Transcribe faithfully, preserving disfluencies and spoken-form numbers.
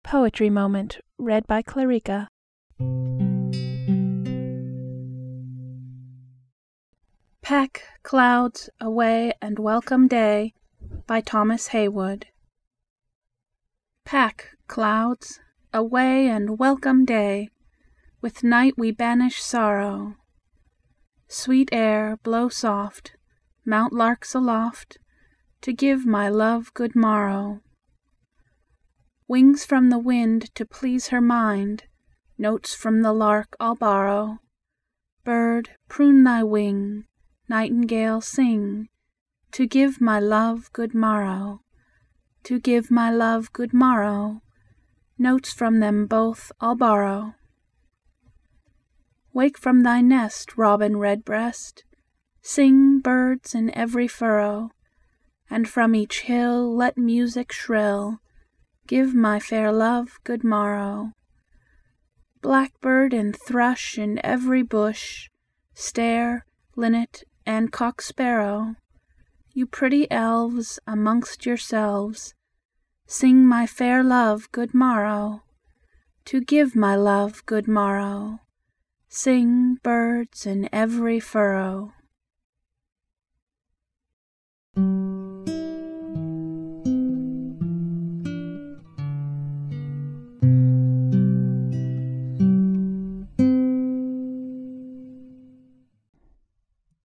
Poetry Moment read by Clarica. Pack Clouds Away and Welcome Day by Thomas Heywood. Pack, clouds, away and welcome day, with night we banish sorrow. Sweet air, blow soft, mount larks aloft, to give my love good morrow. Wings from the wind to please her mind, notes from the lark I'll borrow. Bird, prune thy wing, nightingale, sing, to give my love good morrow. To give my love good morrow, notes from them both I'll borrow. Wake from thy nest, robin redbreast, sing, birds, in every furrow, and from each hill let music shrill, give my fair love good morrow. Blackbird and thrush in every bush, stare, linnet, and cock sparrow, you pretty elves amongst yourselves, sing my fair love good morrow. To give my love good morrow, sing, birds, in every furrow.